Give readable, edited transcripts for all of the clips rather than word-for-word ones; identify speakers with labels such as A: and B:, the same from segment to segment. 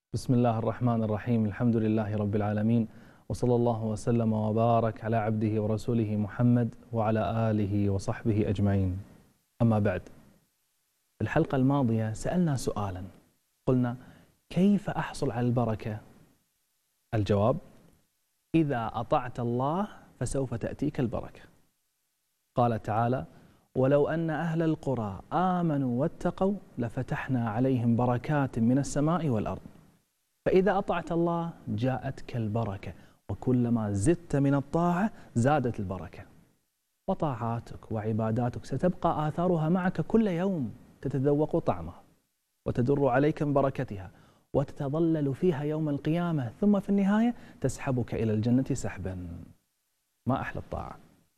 A: بسم الله الرحمن الرحيم. الحمد لله رب العالمين، وصلى الله وسلم وبارك على عبده ورسوله محمد وعلى آله وصحبه أجمعين. أما بعد، في الحلقة الماضية سألنا سؤالا، قلنا: كيف أحصل على البركة؟ الجواب: إذا أطعت الله فسوف تأتيك البركة. قال تعالى: ولو أن أهل القرى آمنوا واتقوا لفتحنا عليهم بركات من السماء والأرض. فإذا أطعت الله جاءتك البركة، وكلما زدت من الطاعة زادت البركة. وطاعاتك وعباداتك ستبقى آثارها معك كل يوم، تتذوق طعمها وتدر عليك من بركتها وتتظلل فيها يوم القيامة، ثم في النهاية تسحبك إلى الجنة سحبا. ما أحلى الطاعة.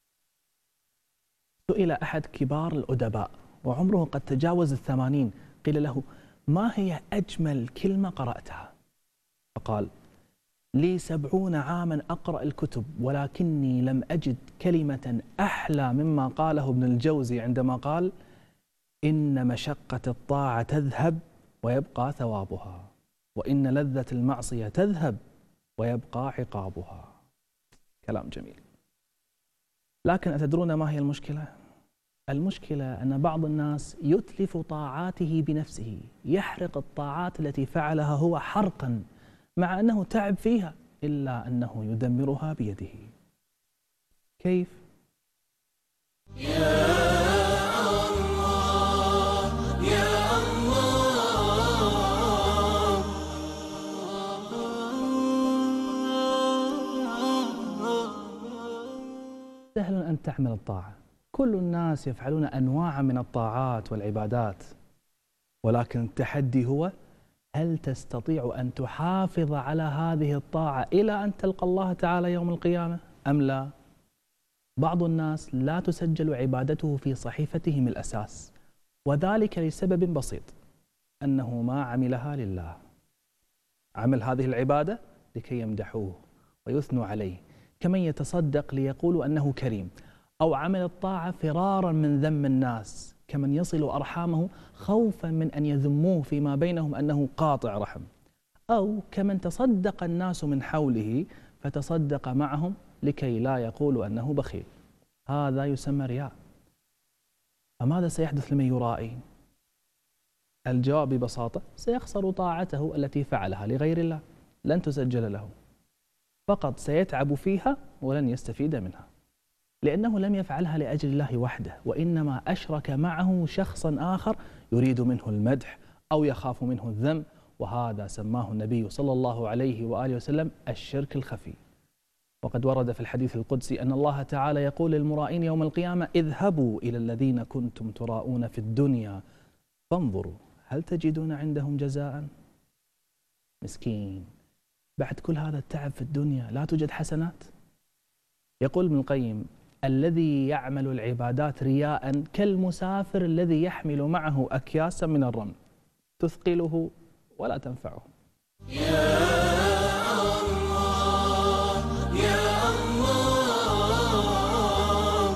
A: سئل أحد كبار الأدباء وعمره قد تجاوز 80، قيل له: ما هي أجمل كلمة قرأتها؟ فقال: لي 70 عاما أقرأ الكتب، ولكني لم أجد كلمة أحلى مما قاله ابن الجوزي عندما قال: إن مشقة الطاعة تذهب ويبقى ثوابها، وإن لذة المعصية تذهب ويبقى عقابها. كلام جميل. لكن أتدرون ما هي المشكلة؟ المشكلة أن بعض الناس يتلف طاعاته بنفسه، يحرق الطاعات التي فعلها هو حرقا مع أنه تعب فيها، إلا أنه يدمرها بيده. كيف؟ يا الله يا الله. سهل أن تعمل الطاعة، كل الناس يفعلون أنواع من الطاعات والعبادات، ولكن التحدي هو: هل تستطيع أن تحافظ على هذه الطاعة إلى أن تلقى الله تعالى يوم القيامة أم لا؟ بعض الناس لا تسجل عبادته في صحيفته من الأساس، وذلك لسبب بسيط: أنه ما عملها لله. عمل هذه العبادة لكي يمدحوه ويثنوا عليه، كمن يتصدق ليقولوا أنه كريم، أو عمل الطاعة فرارا من ذم الناس، كمن يصل أرحامه خوفا من أن يذموه فيما بينهم أنه قاطع رحم، أو كمن تصدق الناس من حوله فتصدق معهم لكي لا يقولوا أنه بخيل. هذا يسمى رياء. فماذا سيحدث لمن يرائي؟ الجواب ببساطة: سيخسر طاعته التي فعلها لغير الله، لن تسجل له، فقط سيتعب فيها ولن يستفيد منها، لأنه لم يفعلها لأجل الله وحده، وإنما أشرك معه شخصا آخر يريد منه المدح أو يخاف منه الذم، وهذا سماه النبي صلى الله عليه وآله وسلم الشرك الخفي. وقد ورد في الحديث القدسي أن الله تعالى يقول للمرائين يوم القيامة: اذهبوا إلى الذين كنتم تراءون في الدنيا فانظروا هل تجدون عندهم جزاء. مسكين، بعد كل هذا التعب في الدنيا لا توجد حسنات. يقول ابن القيم: الذي يعمل العبادات رياء كالمسافر الذي يحمل معه أكياسا من الرمل تثقله ولا تنفعه. يا الله يا الله.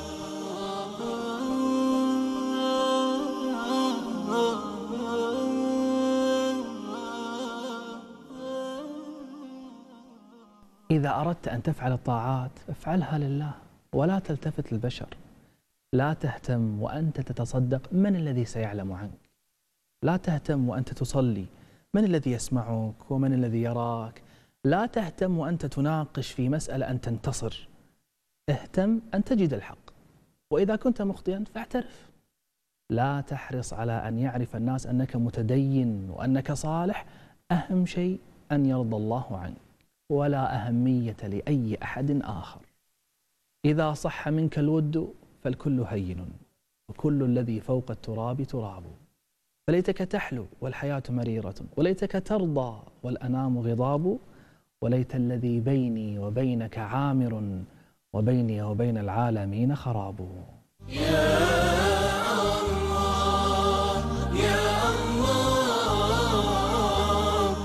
A: إذا أردت أن تفعل الطاعات فافعلها لله ولا تلتفت للبشر. لا تهتم وأنت تتصدق من الذي سيعلم عنك. لا تهتم وأنت تصلي من الذي يسمعك ومن الذي يراك. لا تهتم وأنت تناقش في مسألة أن تنتصر. اهتم أن تجد الحق، وإذا كنت مخطئا فاعترف. لا تحرص على أن يعرف الناس أنك متدين وأنك صالح. أهم شيء أن يرضى الله عنك، ولا أهمية لأي أحد آخر. إذا صح منك الود فالكل هين، وكل الذي فوق التراب تراب. فليتك تحلو والحياة مريرة، وليتك ترضى والأنام غضاب، وليت الذي بيني وبينك عامر، وبيني وبين العالمين خراب. يا الله يا الله.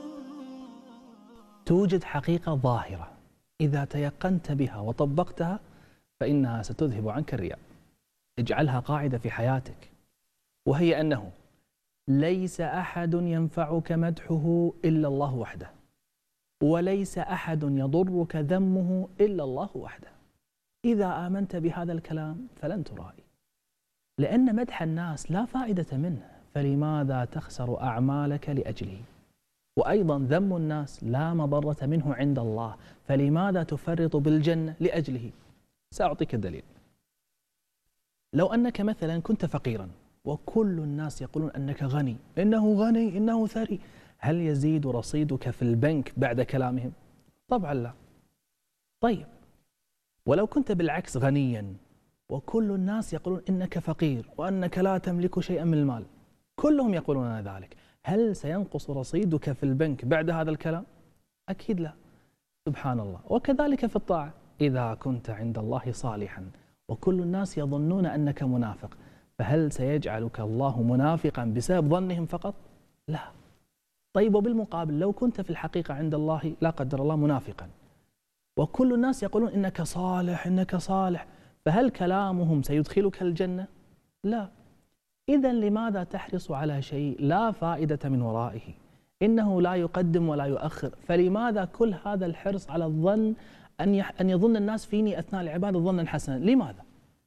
A: توجد حقيقة ظاهرة إذا تيقنت بها وطبقتها فإنها ستذهب عنك الرياء. اجعلها قاعدة في حياتك، وهي أنه ليس أحد ينفعك مدحه إلا الله وحده، وليس أحد يضرك ذمه إلا الله وحده. إذا آمنت بهذا الكلام فلن ترائي، لأن مدح الناس لا فائدة منه، فلماذا تخسر أعمالك لأجله؟ وأيضا ذم الناس لا مضرة منه عند الله، فلماذا تفرط بالجنة لأجله؟ سأعطيك الدليل. لو أنك مثلا كنت فقيرا وكل الناس يقولون أنك غني، إنه غني، إنه ثري، هل يزيد رصيدك في البنك بعد كلامهم؟ طبعا لا. طيب، ولو كنت بالعكس غنيا وكل الناس يقولون إنك فقير وأنك لا تملك شيئا من المال، كلهم يقولون ذلك، هل سينقص رصيدك في البنك بعد هذا الكلام؟ أكيد لا. سبحان الله. وكذلك في الطاعة، إذا كنت عند الله صالحا وكل الناس يظنون أنك منافق، فهل سيجعلك الله منافقا بسبب ظنهم فقط؟ لا. طيب، وبالمقابل لو كنت في الحقيقة عند الله لا قدر الله منافقا وكل الناس يقولون إنك صالح إنك صالح، فهل كلامهم سيدخلك الجنة؟ لا. إذا لماذا تحرص على شيء لا فائدة من ورائه؟ إنه لا يقدم ولا يؤخر، فلماذا كل هذا الحرص على الظن أن يظن الناس فيني أثناء العبادة ظنا حسنا؟ لماذا؟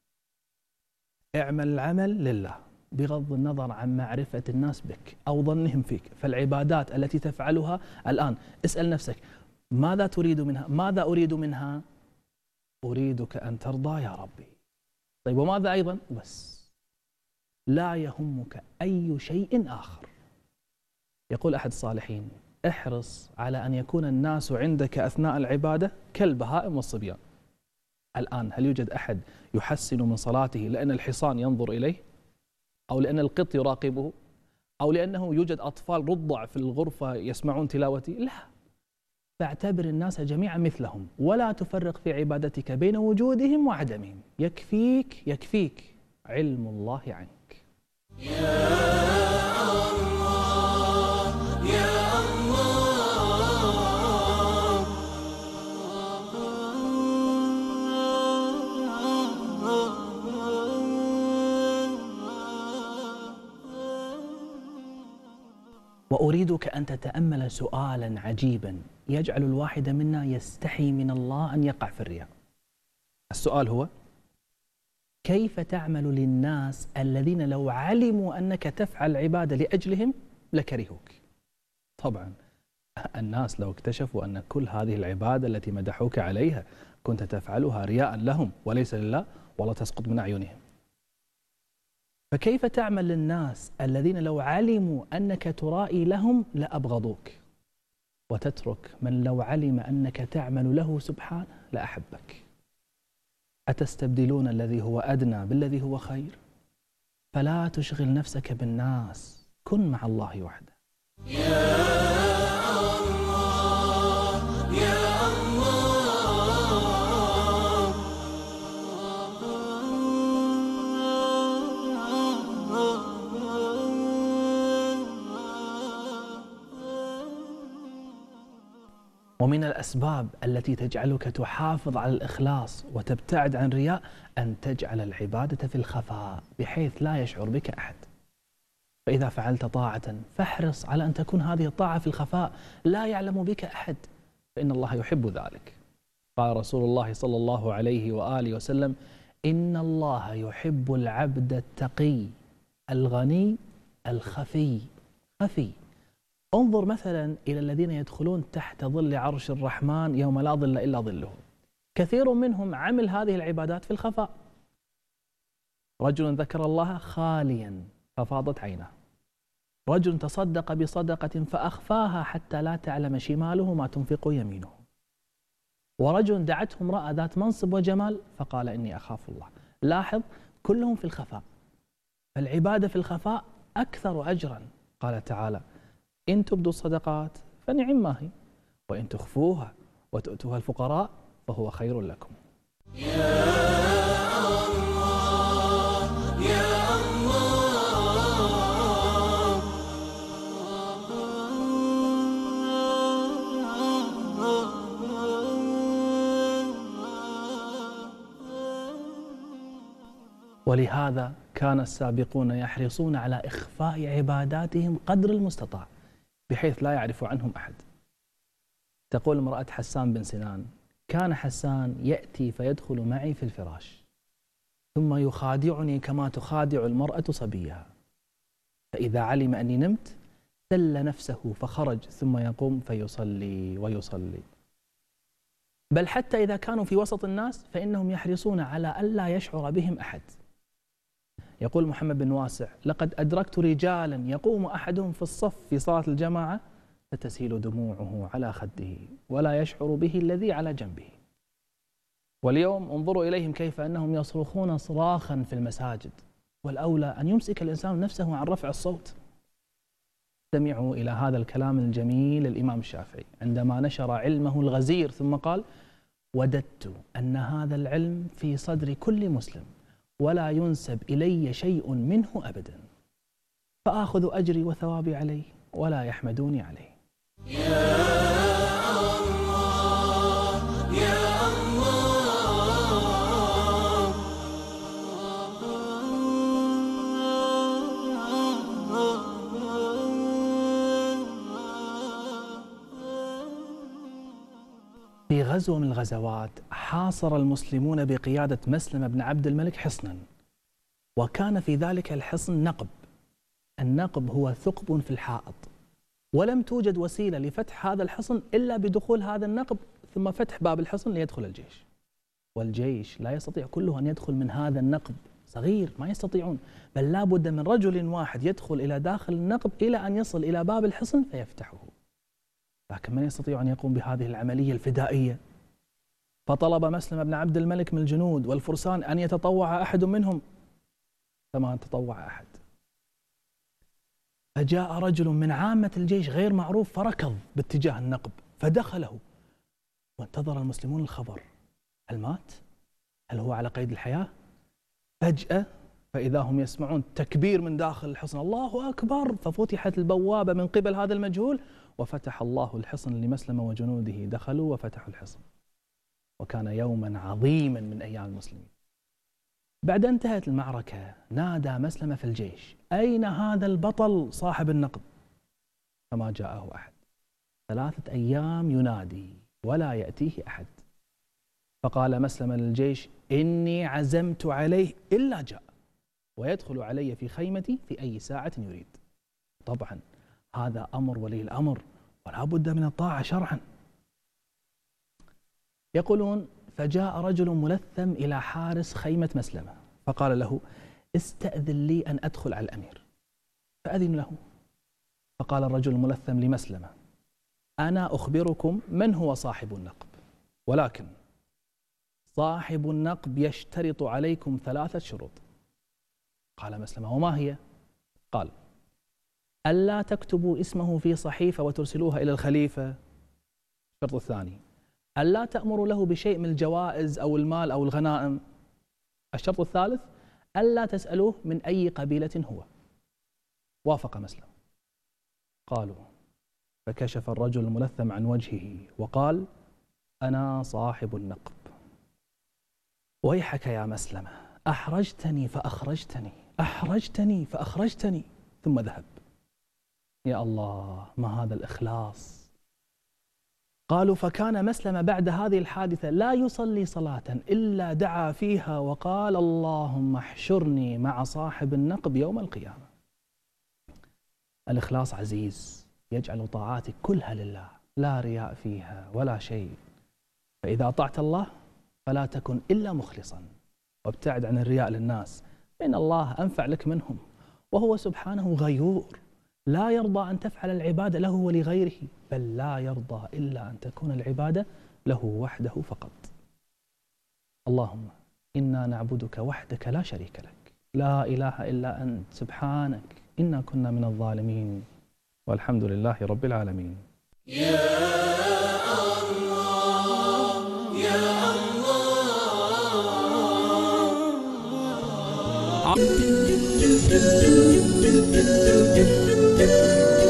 A: اعمل العمل لله بغض النظر عن معرفة الناس بك أو ظنهم فيك. فالعبادات التي تفعلها الآن اسأل نفسك ماذا تريد منها؟ ماذا أريد منها؟ أريدك أن ترضى يا ربي. طيب، وماذا أيضا؟ بس لا يهمك أي شيء آخر. يقول أحد الصالحين: احرص على أن يكون الناس عندك أثناء العبادة كالبهائم والصبيان. الآن هل يوجد أحد يحسن من صلاته لأن الحصان ينظر إليه، أو لأن القط يراقبه، أو لأنه يوجد أطفال رضع في الغرفة يسمعون تلاوتي؟ لا. فاعتبر الناس جميعا مثلهم، ولا تفرق في عبادتك بين وجودهم وعدمهم. يكفيك علم الله عنك. وأريدك أن تتأمل سؤالا عجيبا يجعل الواحد منا يستحي من الله أن يقع في الرياء. السؤال هو: كيف تعمل للناس الذين لو علموا أنك تفعل العبادة لأجلهم لكرهوك؟ طبعا الناس لو اكتشفوا أن كل هذه العبادة التي مدحوك عليها كنت تفعلها رياء لهم وليس لله، والله تسقط من أعينهم. فكيف تعمل للناس الذين لو علموا أنك ترائي لهم لأبغضوك، وتترك من لو علم أنك تعمل له سبحانه لأحبك؟ أتستبدلون الذي هو أدنى بالذي هو خير؟ فلا تشغل نفسك بالناس، كن مع الله وحده. ومن الأسباب التي تجعلك تحافظ على الإخلاص وتبتعد عن الرياء أن تجعل العبادة في الخفاء بحيث لا يشعر بك أحد. فإذا فعلت طاعة فاحرص على أن تكون هذه الطاعة في الخفاء لا يعلم بك أحد، فإن الله يحب ذلك. قال رسول الله صلى الله عليه وآله وسلم: إن الله يحب العبد التقي الغني الخفي. انظر مثلا إلى الذين يدخلون تحت ظل عرش الرحمن يوم لا ظل إلا ظله، كثير منهم عمل هذه العبادات في الخفاء. رجل ذكر الله خاليا ففاضت عينه، رجل تصدق بصدقة فأخفاها حتى لا تعلم شماله ما تنفق يمينه، ورجل دعته امرأة ذات منصب وجمال فقال إني أخاف الله. لاحظ كلهم في الخفاء، فالعبادة في الخفاء أكثر أجرا. قال تعالى: إن تبدوا الصدقات فنعم ما هي، وإن تخفوها وتؤتوها الفقراء فهو خير لكم. ولهذا كان السابقون يحرصون على إخفاء عباداتهم قدر المستطاع بحيث لا يعرف عنهم أحد. تقول امرأة حسان بن سنان: كان حسان يأتي فيدخل معي في الفراش ثم يخادعني كما تخادع المرأة صبيها، فإذا علم أني نمت سل نفسه فخرج ثم يقوم فيصلي ويصلي. بل حتى إذا كانوا في وسط الناس فإنهم يحرصون على ألا يشعر بهم أحد. يقول محمد بن واسع: لقد أدركت رجالا يقوم أحدهم في الصف في صلاة الجماعة فتسيل دموعه على خده ولا يشعر به الذي على جنبه. واليوم انظروا إليهم كيف أنهم يصرخون صراخا في المساجد، والأولى أن يمسك الإنسان نفسه عن رفع الصوت. استمعوا إلى هذا الكلام الجميل للإمام الشافعي عندما نشر علمه الغزير ثم قال: وددت أن هذا العلم في صدر كل مسلم ولا ينسب إلي شيء منه أبدا، فآخذ أجري وثوابي عليه ولا يحمدوني عليه. في غزوة من الغزوات حاصر المسلمون بقيادة مسلم بن عبد الملك حصنا، وكان في ذلك الحصن نقب. النقب هو ثقب في الحائط، ولم توجد وسيلة لفتح هذا الحصن إلا بدخول هذا النقب ثم فتح باب الحصن ليدخل الجيش. والجيش لا يستطيع كله أن يدخل من هذا النقب، صغير ما يستطيعون، بل لا بد من رجل واحد يدخل إلى داخل النقب إلى أن يصل إلى باب الحصن فيفتحه. لكن من يستطيع أن يقوم بهذه العملية الفدائية؟ فطلب مسلم بن عبد الملك من الجنود والفرسان أن يتطوع أحد منهم، فما تطوع أحد. فجاء رجل من عامة الجيش غير معروف فركض باتجاه النقب فدخله، وانتظر المسلمون الخبر: هل مات؟ هل هو على قيد الحياة؟ فجأة فإذا هم يسمعون تكبير من داخل الحصن: الله أكبر! ففتحت البوابة من قبل هذا المجهول وفتح الله الحصن لمسلم وجنوده، دخلوا وفتحوا الحصن. وكان يوما عظيما من أيام المسلمين. بعد انتهت المعركة نادى مسلم في الجيش: أين هذا البطل صاحب النقب؟ فما جاءه أحد. 3 أيام ينادي ولا يأتيه أحد. فقال مسلم للجيش: إني عزمت عليه إلا جاء، ويدخل علي في خيمتي في أي ساعة يريد. طبعا هذا أمر ولي الأمر ولا بد من الطاعة شرعا. يقولون: فجاء رجل ملثم إلى حارس خيمة مسلمة فقال له: استأذن لي أن أدخل على الأمير. فأذن له. فقال الرجل الملثم لمسلمة: أنا أخبركم من هو صاحب النقب، ولكن صاحب النقب يشترط عليكم 3 شروط. قال مسلمة: وما هي؟ قال: ألا تكتبوا اسمه في صحيفة وترسلوها إلى الخليفة. الشرط الثاني: ألا تأمروا له بشيء من الجوائز أو المال أو الغنائم. الشرط الثالث: ألا تسألوه من أي قبيلة هو. وافق مسلم. قالوا: فكشف الرجل الملثم عن وجهه وقال: أنا صاحب النقب. ويحك يا مسلمة، أحرجتني فأخرجتني، أحرجتني فأخرجتني، ثم ذهب. يا الله، ما هذا الإخلاص! قالوا: فكان مسلم بعد هذه الحادثة لا يصلي صلاة إلا دعا فيها وقال: اللهم احشرني مع صاحب النقب يوم القيامة. الإخلاص عزيز، يجعل طاعاتك كلها لله، لا رياء فيها ولا شيء. فإذا أطعت الله فلا تكن إلا مخلصا، وابتعد عن الرياء للناس، فإن الله أنفع لك منهم، وهو سبحانه غيور لا يرضى أن تفعل العبادة له ولغيره، بل لا يرضى إلا أن تكون العبادة له وحده فقط. اللهم إنا نعبدك وحدك لا شريك لك، لا إله إلا أنت سبحانك إنا كنا من الظالمين، والحمد لله رب العالمين.
B: يا الله يا الله.